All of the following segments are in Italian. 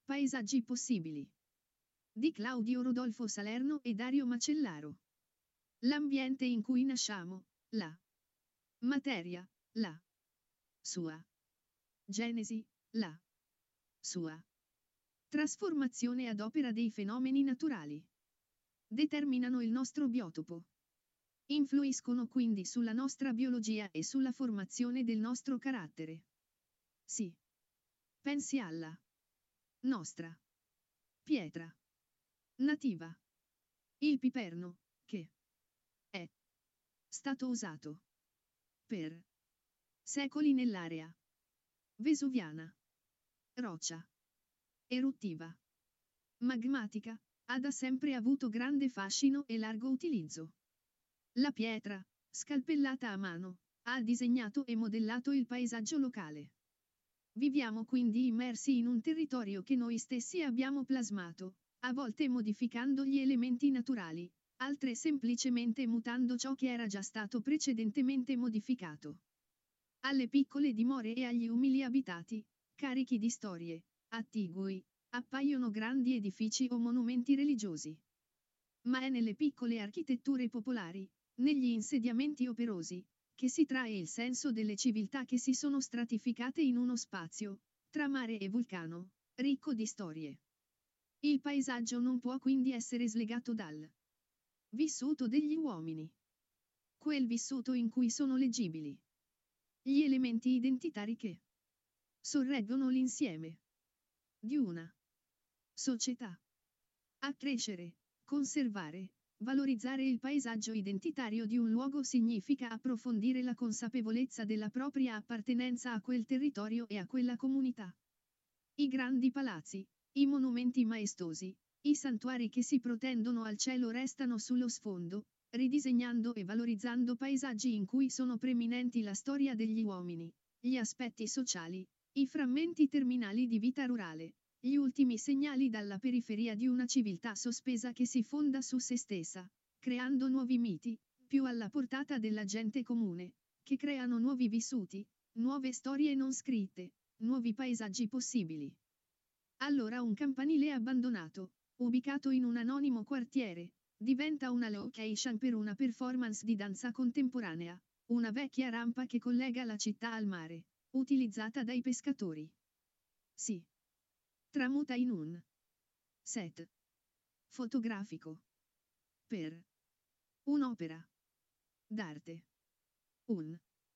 Paesaggi possibili. Di Claudio Rodolfo Salerno e Dario Macellaro. L'ambiente in cui nasciamo, la materia, la sua genesi, la sua trasformazione ad opera dei fenomeni naturali, determinano il nostro biotopo. Influiscono quindi sulla nostra biologia e sulla formazione del nostro carattere. Sì. Pensi alla nostra pietra nativa, il piperno, che è stato usato per secoli nell'area vesuviana, roccia eruttiva, magmatica, ha da sempre avuto grande fascino e largo utilizzo. La pietra, scalpellata a mano, ha disegnato e modellato il paesaggio locale. Viviamo quindi immersi in un territorio che noi stessi abbiamo plasmato, a volte modificando gli elementi naturali, altre semplicemente mutando ciò che era già stato precedentemente modificato. Alle piccole dimore e agli umili abitati, carichi di storie, attigui, appaiono grandi edifici o monumenti religiosi. Ma è nelle piccole architetture popolari, negli insediamenti operosi, che si trae il senso delle civiltà che si sono stratificate in uno spazio, tra mare e vulcano, ricco di storie. Il paesaggio non può quindi essere slegato dal vissuto degli uomini. Quel vissuto in cui sono leggibili gli elementi identitari che sorreggono l'insieme di una società. A crescere, conservare, valorizzare il paesaggio identitario di un luogo significa approfondire la consapevolezza della propria appartenenza a quel territorio e a quella comunità. I grandi palazzi, i monumenti maestosi, i santuari che si protendono al cielo restano sullo sfondo, ridisegnando e valorizzando paesaggi in cui sono preminenti la storia degli uomini, gli aspetti sociali, i frammenti terminali di vita rurale, gli ultimi segnali dalla periferia di una civiltà sospesa che si fonda su se stessa, creando nuovi miti, più alla portata della gente comune, che creano nuovi vissuti, nuove storie non scritte, nuovi paesaggi possibili. Allora un campanile abbandonato, ubicato in un anonimo quartiere, diventa una location per una performance di danza contemporanea, una vecchia rampa che collega la città al mare, utilizzata dai pescatori. Sì. Tramuta in un set fotografico per un'opera d'arte. Un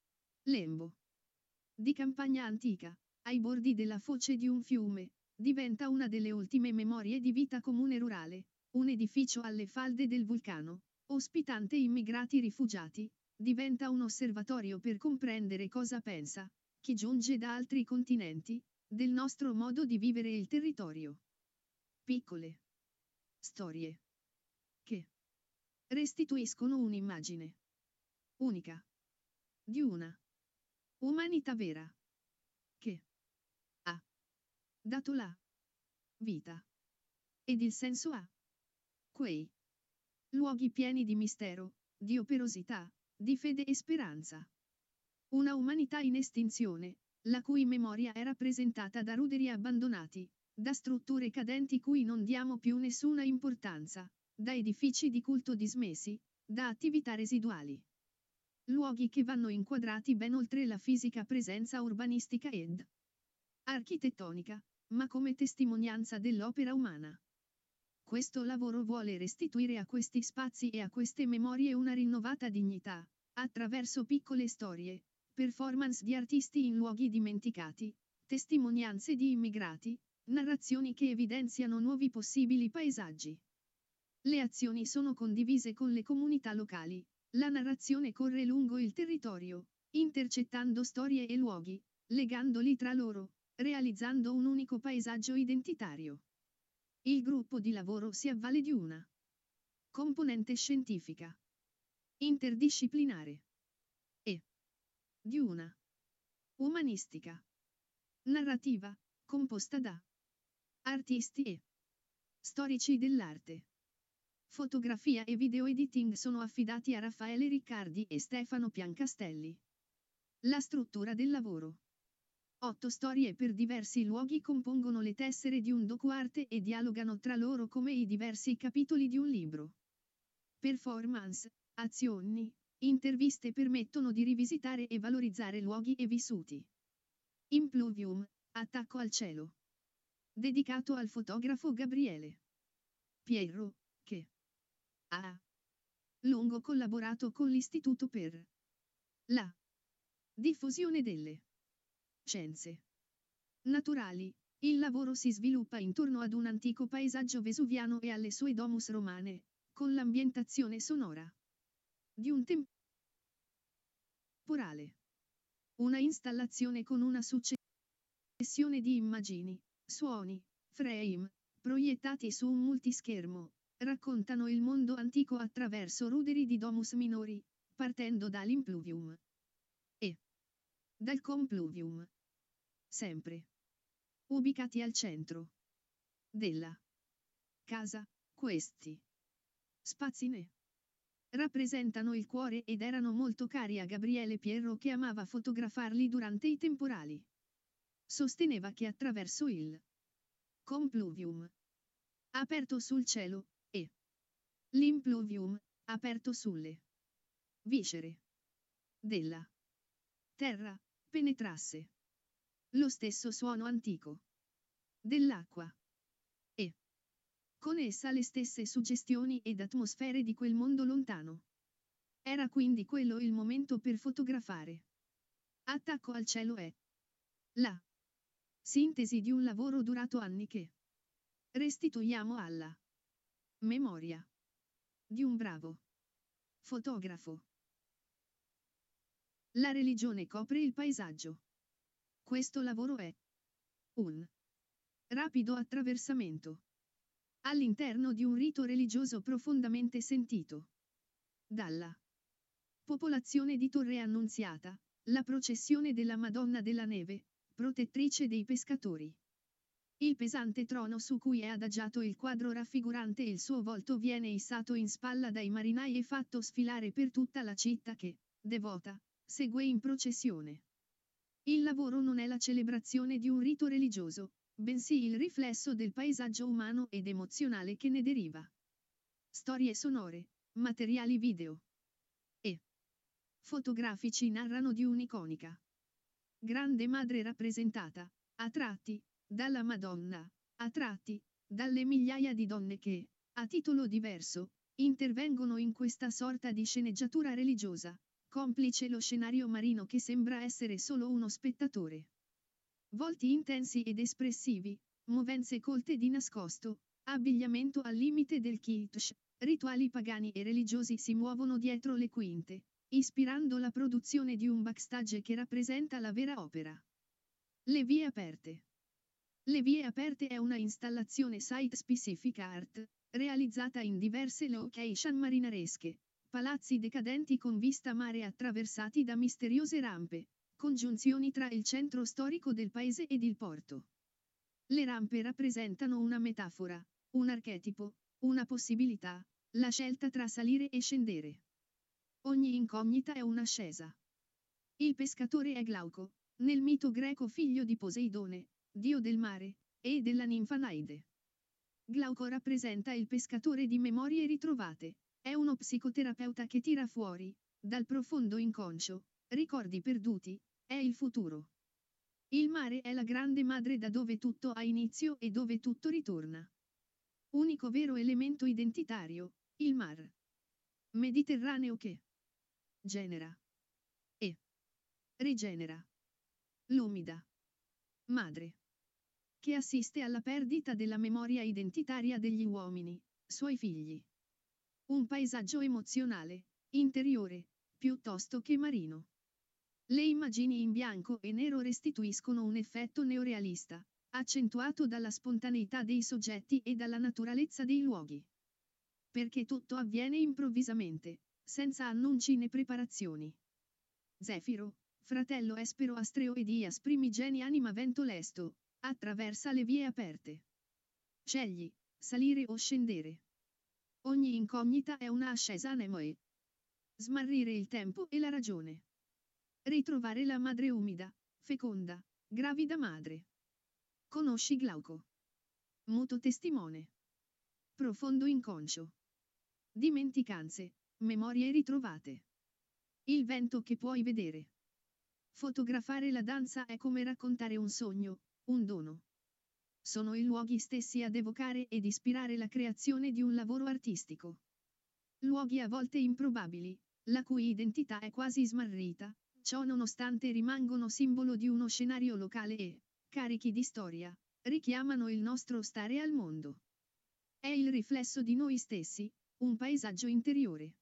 lembo di campagna antica, ai bordi della foce di un fiume, diventa una delle ultime memorie di vita comune rurale, un edificio alle falde del vulcano, ospitante immigrati rifugiati, diventa un osservatorio per comprendere cosa pensa chi giunge da altri continenti, del nostro modo di vivere il territorio. Piccole storie che restituiscono un'immagine unica di una umanità vera che ha dato la vita ed il senso a quei luoghi pieni di mistero, di operosità, di fede e speranza. Una umanità in estinzione, la cui memoria è rappresentata da ruderi abbandonati, da strutture cadenti cui non diamo più nessuna importanza, da edifici di culto dismessi, da attività residuali. Luoghi che vanno inquadrati ben oltre la fisica presenza urbanistica ed architettonica, ma come testimonianza dell'opera umana. Questo lavoro vuole restituire a questi spazi e a queste memorie una rinnovata dignità, attraverso piccole storie, performance di artisti in luoghi dimenticati, testimonianze di immigrati, narrazioni che evidenziano nuovi possibili paesaggi. Le azioni sono condivise con le comunità locali, la narrazione corre lungo il territorio, intercettando storie e luoghi, legandoli tra loro, realizzando un unico paesaggio identitario. Il gruppo di lavoro si avvale di una componente scientifica, interdisciplinare e di una umanistica, narrativa, composta da artisti e storici dell'arte. Fotografia e video editing sono affidati a Raffaele Riccardi e Stefano Piancastelli. La struttura del lavoro. 8 storie per diversi luoghi compongono le tessere di un docuarte e dialogano tra loro come i diversi capitoli di un libro. Performance, azioni, interviste permettono di rivisitare e valorizzare luoghi e vissuti. Impluvium, attacco al cielo. Dedicato al fotografo Gabriele Pierro, che ha lungo collaborato con l'Istituto per la diffusione delle scienze naturali. Il lavoro si sviluppa intorno ad un antico paesaggio vesuviano e alle sue domus romane, con l'ambientazione sonora di un temporale. Una installazione con una successione di immagini, suoni, frame, proiettati su un multischermo, raccontano il mondo antico attraverso ruderi di domus minori, partendo dall'impluvium e dal compluvium. Sempre ubicati al centro della casa, questi spazi ne rappresentano il cuore ed erano molto cari a Gabriele Pierro, che amava fotografarli durante i temporali. Sosteneva che attraverso il compluvium aperto sul cielo e l'impluvium aperto sulle viscere della terra penetrasse lo stesso suono antico dell'acqua e con essa le stesse suggestioni ed atmosfere di quel mondo lontano. Era quindi quello il momento per fotografare. Attacco al cielo è la sintesi di un lavoro durato anni che restituiamo alla memoria di un bravo fotografo. La religione copre il paesaggio. Questo lavoro è un rapido attraversamento all'interno di un rito religioso profondamente sentito dalla popolazione di Torre Annunziata, la processione della Madonna della Neve, protettrice dei pescatori. Il pesante trono su cui è adagiato il quadro raffigurante il suo volto viene issato in spalla dai marinai e fatto sfilare per tutta la città che, devota, segue in processione. Il lavoro non è la celebrazione di un rito religioso, bensì il riflesso del paesaggio umano ed emozionale che ne deriva. Storie sonore, materiali video e fotografici narrano di un'iconica Grande Madre rappresentata, a tratti, dalla Madonna, a tratti, dalle migliaia di donne che, a titolo diverso, intervengono in questa sorta di sceneggiatura religiosa, complice lo scenario marino che sembra essere solo uno spettatore. Volti intensi ed espressivi, movenze colte di nascosto, abbigliamento al limite del kitsch, rituali pagani e religiosi si muovono dietro le quinte, ispirando la produzione di un backstage che rappresenta la vera opera. Le vie aperte. Le vie aperte è una installazione site-specific art, realizzata in diverse location marinaresche, palazzi decadenti con vista mare attraversati da misteriose rampe, congiunzioni tra il centro storico del paese ed il porto. Le rampe rappresentano una metafora, un archetipo, una possibilità, la scelta tra salire e scendere. Ogni incognita è un'ascesa. Il pescatore è Glauco, nel mito greco figlio di Poseidone, dio del mare, e della ninfa Naide. Glauco rappresenta il pescatore di memorie ritrovate, è uno psicoterapeuta che tira fuori, dal profondo inconscio, ricordi perduti, è il futuro. Il mare è la grande madre da dove tutto ha inizio e dove tutto ritorna. Unico vero elemento identitario, il mar Mediterraneo che genera e rigenera. L'umida madre che assiste alla perdita della memoria identitaria degli uomini, suoi figli. Un paesaggio emozionale, interiore, piuttosto che marino. Le immagini in bianco e nero restituiscono un effetto neorealista, accentuato dalla spontaneità dei soggetti e dalla naturalezza dei luoghi. Perché tutto avviene improvvisamente, senza annunci né preparazioni. Zefiro, fratello espero astreo e dias primigeni anima vento lesto, attraversa le vie aperte. Scegli, salire o scendere. Ogni incognita è una ascesa anemoe. Smarrire il tempo e la ragione. Ritrovare la madre umida, feconda, Gravida madre. Conosci Glauco. Muto testimone. Profondo inconscio. Dimenticanze, memorie ritrovate. Il vento che puoi vedere. Fotografare la danza è come raccontare un sogno, un dono. Sono i luoghi stessi ad evocare ed ispirare la creazione di un lavoro artistico. Luoghi a volte improbabili, la cui identità è quasi smarrita, ciò nonostante rimangono simbolo di uno scenario locale e, carichi di storia, richiamano il nostro stare al mondo. È il riflesso di noi stessi, un paesaggio interiore.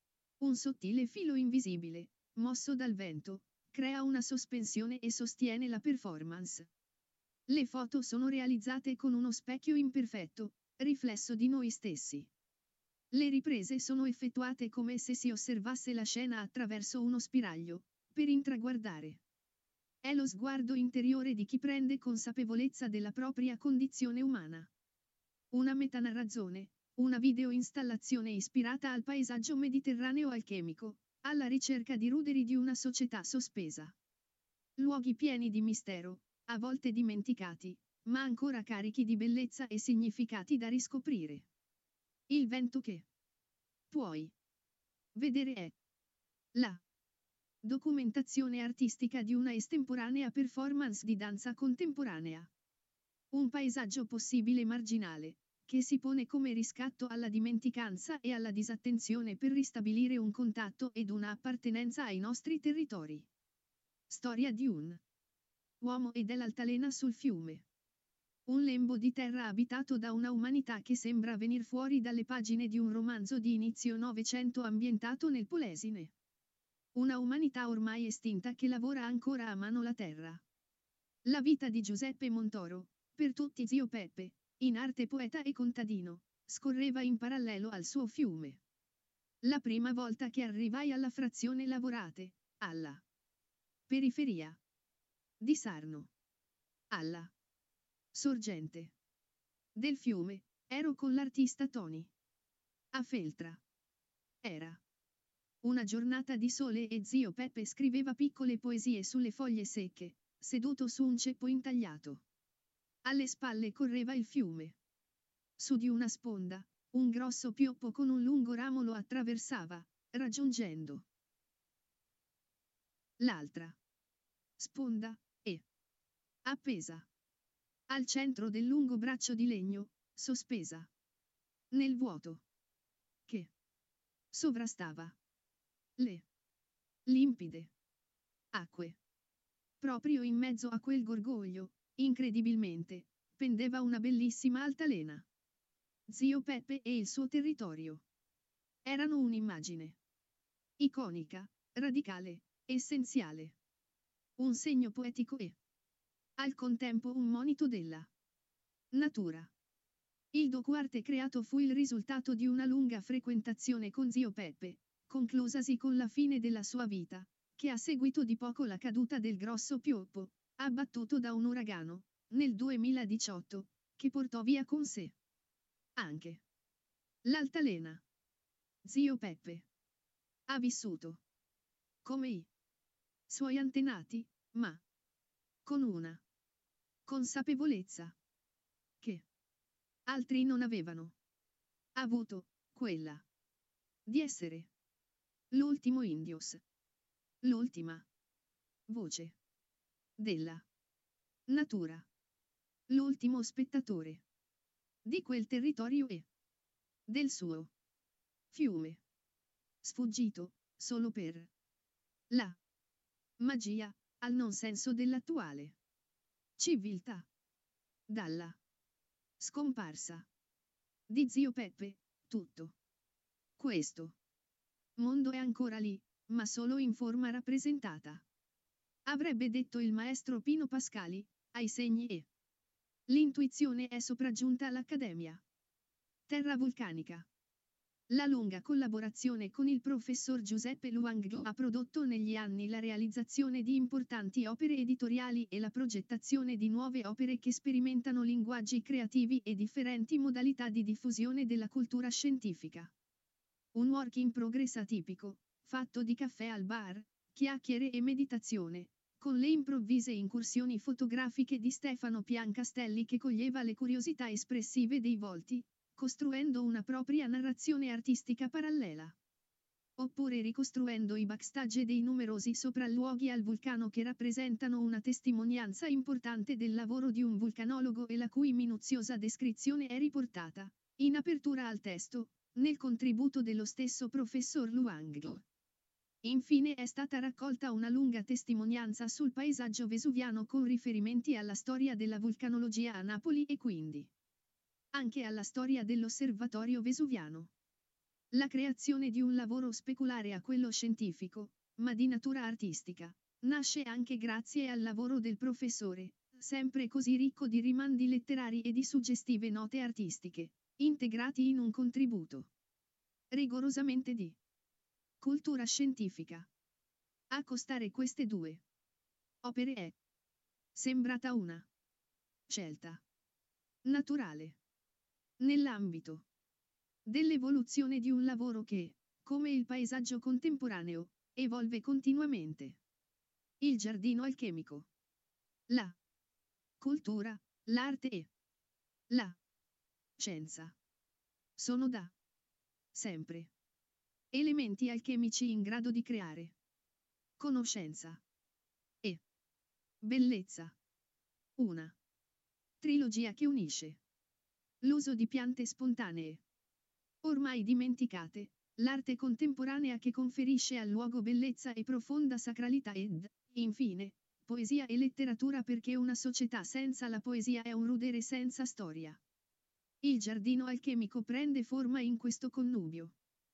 Un sottile filo invisibile, mosso dal vento, crea una sospensione e sostiene la performance. Le foto sono realizzate con uno specchio imperfetto, riflesso di noi stessi. Le riprese sono effettuate come se si osservasse la scena attraverso uno spiraglio, per intraguardare. È lo sguardo interiore di chi prende consapevolezza della propria condizione umana. Una metanarrazione, una videoinstallazione ispirata al paesaggio mediterraneo alchemico, alla ricerca di ruderi di una società sospesa. Luoghi pieni di mistero, a volte dimenticati, ma ancora carichi di bellezza e significati da riscoprire. Il vento che puoi vedere è la documentazione artistica di una estemporanea performance di danza contemporanea. Un paesaggio possibile marginale, che si pone come riscatto alla dimenticanza e alla disattenzione per ristabilire un contatto ed una appartenenza ai nostri territori. Storia di un uomo e dell'altalena sul fiume. Un lembo di terra abitato da una umanità che sembra venir fuori dalle pagine di un romanzo di inizio Novecento ambientato nel Polesine. Una umanità ormai estinta che lavora ancora a mano la terra. La vita di Giuseppe Montoro, per tutti zio Peppe, in arte poeta e contadino, scorreva in parallelo al suo fiume. La prima volta che arrivai alla frazione Lavorate, alla periferia di Sarno, alla sorgente del fiume, ero con l'artista Tony. A Feltra. Era una giornata di sole e zio Peppe scriveva piccole poesie sulle foglie secche, seduto su un ceppo intagliato. Alle spalle correva il fiume. Su di una sponda, un grosso pioppo con un lungo ramo lo attraversava, raggiungendo l'altra sponda, e appesa al centro del lungo braccio di legno, sospesa nel vuoto che sovrastava le limpide acque. Proprio in mezzo a quel gorgoglio, incredibilmente, pendeva una bellissima altalena. Zio Peppe e il suo territorio. Erano un'immagine iconica, radicale, essenziale. Un segno poetico e, al contempo, un monito della natura. Il docuarte creato fu il risultato di una lunga frequentazione con zio Peppe, conclusasi con la fine della sua vita, che ha seguito di poco la caduta del grosso pioppo, abbattuto da un uragano, nel 2018, che portò via con sé anche l'altalena. Zio Peppe ha vissuto come i suoi antenati, ma con una consapevolezza che altri non avevano avuto, quella di essere l'ultimo Indios, l'ultima voce della natura, l'ultimo spettatore di quel territorio e del suo fiume, sfuggito solo per la magia, al non senso dell'attuale civiltà. Dalla scomparsa di zio Peppe, tutto questo mondo è ancora lì, ma solo in forma rappresentata. Avrebbe detto il maestro Pino Pascali, ai segni e l'intuizione è sopraggiunta all'Accademia Terra Vulcanica. La lunga collaborazione con il professor Giuseppe Luangdo ha prodotto negli anni la realizzazione di importanti opere editoriali e la progettazione di nuove opere che sperimentano linguaggi creativi e differenti modalità di diffusione della cultura scientifica. Un work in progress atipico, fatto di caffè al bar, chiacchiere e meditazione, con le improvvise incursioni fotografiche di Stefano Piancastelli che coglieva le curiosità espressive dei volti, costruendo una propria narrazione artistica parallela. Oppure ricostruendo i backstage dei numerosi sopralluoghi al vulcano che rappresentano una testimonianza importante del lavoro di un vulcanologo e la cui minuziosa descrizione è riportata, in apertura al testo, nel contributo dello stesso professor Luang. Infine è stata raccolta una lunga testimonianza sul paesaggio vesuviano con riferimenti alla storia della vulcanologia a Napoli e quindi anche alla storia dell'osservatorio vesuviano. La creazione di un lavoro speculare a quello scientifico, ma di natura artistica, nasce anche grazie al lavoro del professore, sempre così ricco di rimandi letterari e di suggestive note artistiche, integrati in un contributo rigorosamente di cultura scientifica. Accostare queste due opere è sembrata una scelta naturale nell'ambito dell'evoluzione di un lavoro che, come il paesaggio contemporaneo, evolve continuamente. Il giardino alchemico. La cultura, l'arte e la scienza sono da sempre elementi alchemici in grado di creare conoscenza e bellezza. Una trilogia che unisce l'uso di piante spontanee ormai dimenticate, l'arte contemporanea che conferisce al luogo bellezza e profonda sacralità ed, infine, poesia e letteratura perché una società senza la poesia è un rudere senza storia. Il giardino alchemico prende forma in questo connubio.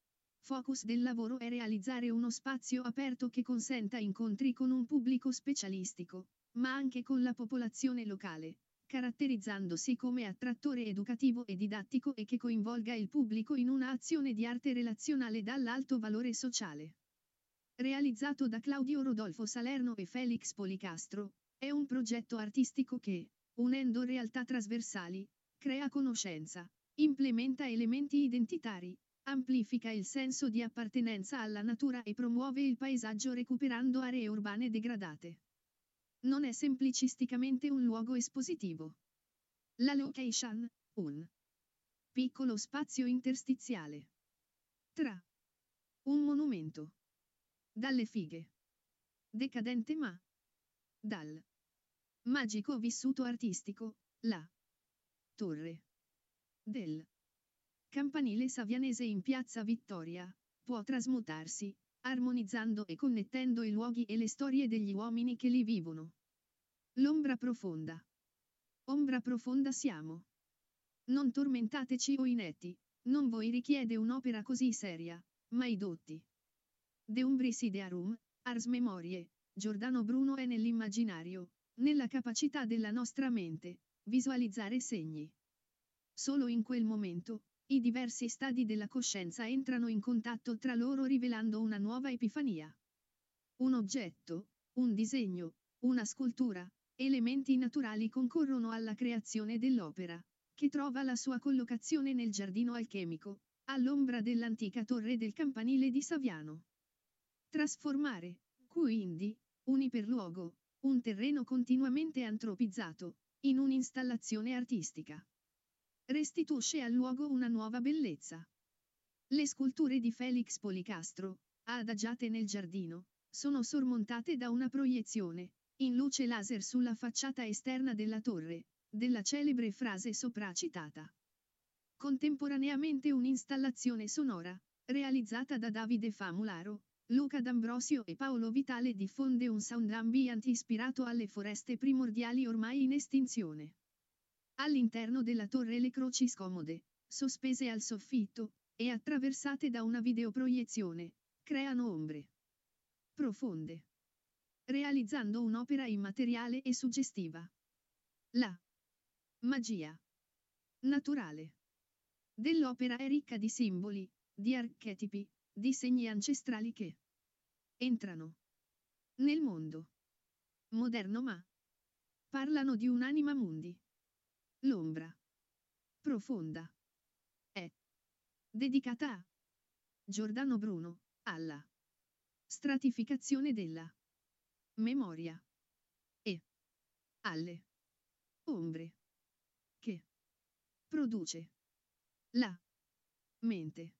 Focus del lavoro è realizzare uno spazio aperto che consenta incontri con un pubblico specialistico, ma anche con la popolazione locale, caratterizzandosi come attrattore educativo e didattico e che coinvolga il pubblico in una azione di arte relazionale dall'alto valore sociale. Realizzato da Claudio Rodolfo Salerno e Felix Policastro, è un progetto artistico che, unendo realtà trasversali, crea conoscenza, implementa elementi identitari, amplifica il senso di appartenenza alla natura e promuove il paesaggio recuperando aree urbane degradate. Non è semplicisticamente un luogo espositivo. La location, un piccolo spazio interstiziale tra un monumento dalle fighe decadente ma dal magico vissuto artistico, la torre del campanile savianese in piazza Vittoria, può trasmutarsi, armonizzando e connettendo i luoghi e le storie degli uomini che li vivono. L'ombra profonda. Ombra profonda siamo. Non tormentateci o inetti, non voi richiede un'opera così seria, ma i dotti. De umbris idearum, ars memorie, Giordano Bruno è nell'immaginario, nella capacità della nostra mente, visualizzare segni. Solo in quel momento, i diversi stadi della coscienza entrano in contatto tra loro rivelando una nuova epifania. Un oggetto, un disegno, una scultura, elementi naturali concorrono alla creazione dell'opera, che trova la sua collocazione nel giardino alchemico, all'ombra dell'antica torre del campanile di Saviano. Trasformare, quindi, un iperluogo, un terreno continuamente antropizzato, in un'installazione artistica. Restituisce al luogo una nuova bellezza. Le sculture di Felix Policastro, adagiate nel giardino, sono sormontate da una proiezione, in luce laser sulla facciata esterna della torre, della celebre frase sopra citata. Contemporaneamente un'installazione sonora, realizzata da Davide Famularo, Luca D'Ambrosio e Paolo Vitale diffonde un sound ambient ispirato alle foreste primordiali ormai in estinzione. All'interno della torre le croci scomode, sospese al soffitto, e attraversate da una videoproiezione, creano ombre profonde, realizzando un'opera immateriale e suggestiva. La magia naturale dell'opera è ricca di simboli, di archetipi, di segni ancestrali che entrano nel mondo moderno ma parlano di un'anima mundi. L'ombra profonda è dedicata a Giordano Bruno, alla stratificazione della memoria. e alle ombre che produce la mente.